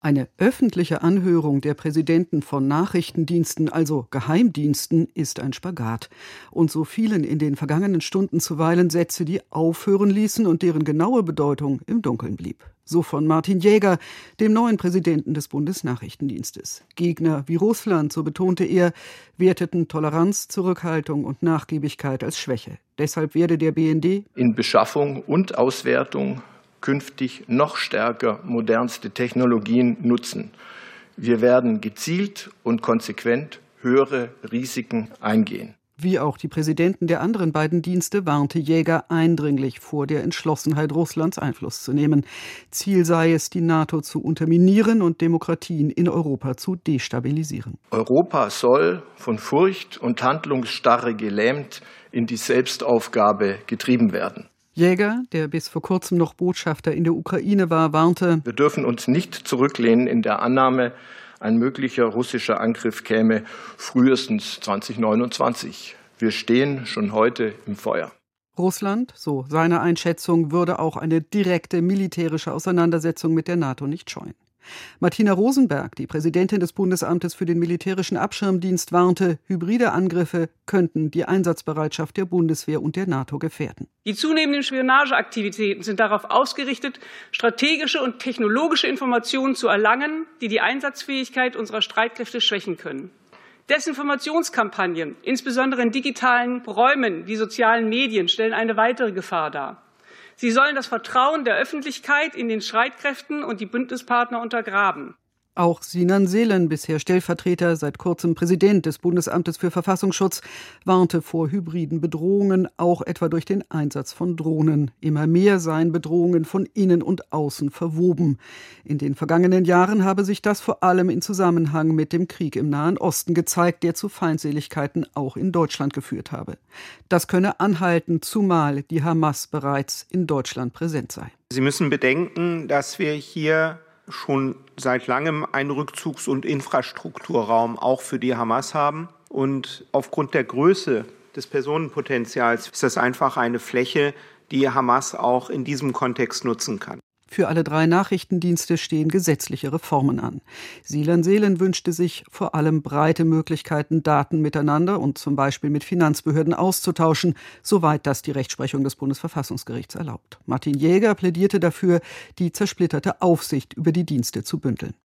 Eine öffentliche Anhörung der Präsidenten von Nachrichtendiensten, also Geheimdiensten, ist ein Spagat. Und so fielen in den vergangenen Stunden zuweilen Sätze, die aufhören ließen und deren genaue Bedeutung im Dunkeln blieb. So von Martin Jäger, dem neuen Präsidenten des Bundesnachrichtendienstes. Gegner wie Russland, so betonte er, werteten Toleranz, Zurückhaltung und Nachgiebigkeit als Schwäche. Deshalb werde der BND in Beschaffung und Auswertung künftig noch stärker modernste Technologien nutzen. Wir werden gezielt und konsequent höhere Risiken eingehen. Wie auch die Präsidenten der anderen beiden Dienste warnte Jäger eindringlich vor der Entschlossenheit Russlands Einfluss zu nehmen. Ziel sei es, die NATO zu unterminieren und Demokratien in Europa zu destabilisieren. Europa soll von Furcht und Handlungsstarre gelähmt in die Selbstaufgabe getrieben werden. Jäger, der bis vor kurzem noch Botschafter in der Ukraine war, warnte: Wir dürfen uns nicht zurücklehnen in der Annahme, ein möglicher russischer Angriff käme frühestens 2029. Wir stehen schon heute im Feuer. Russland, so seine Einschätzung, würde auch eine direkte militärische Auseinandersetzung mit der NATO nicht scheuen. Martina Rosenberg, die Präsidentin des Bundesamtes für den militärischen Abschirmdienst, warnte, hybride Angriffe könnten die Einsatzbereitschaft der Bundeswehr und der NATO gefährden. Die zunehmenden Spionageaktivitäten sind darauf ausgerichtet, strategische und technologische Informationen zu erlangen, die die Einsatzfähigkeit unserer Streitkräfte schwächen können. Desinformationskampagnen, insbesondere in digitalen Räumen wie sozialen Medien, stellen eine weitere Gefahr dar. Sie sollen das Vertrauen der Öffentlichkeit in den Streitkräften und die Bündnispartner untergraben. Auch Sinan Selen, bisher Stellvertreter, seit kurzem Präsident des Bundesamtes für Verfassungsschutz, warnte vor hybriden Bedrohungen, auch etwa durch den Einsatz von Drohnen. Immer mehr seien Bedrohungen von innen und außen verwoben. In den vergangenen Jahren habe sich das vor allem in Zusammenhang mit dem Krieg im Nahen Osten gezeigt, der zu Feindseligkeiten auch in Deutschland geführt habe. Das könne anhalten, zumal die Hamas bereits in Deutschland präsent sei. Sie müssen bedenken, dass wir hier schon seit langem einen Rückzugs- und Infrastrukturraum auch für die Hamas haben. Und aufgrund der Größe des Personenpotenzials ist das einfach eine Fläche, die Hamas auch in diesem Kontext nutzen kann. Für alle drei Nachrichtendienste stehen gesetzliche Reformen an. Sinan Selen wünschte sich vor allem breite Möglichkeiten, Daten miteinander und zum Beispiel mit Finanzbehörden auszutauschen, soweit das die Rechtsprechung des Bundesverfassungsgerichts erlaubt. Martin Jäger plädierte dafür, die zersplitterte Aufsicht über die Dienste zu bündeln.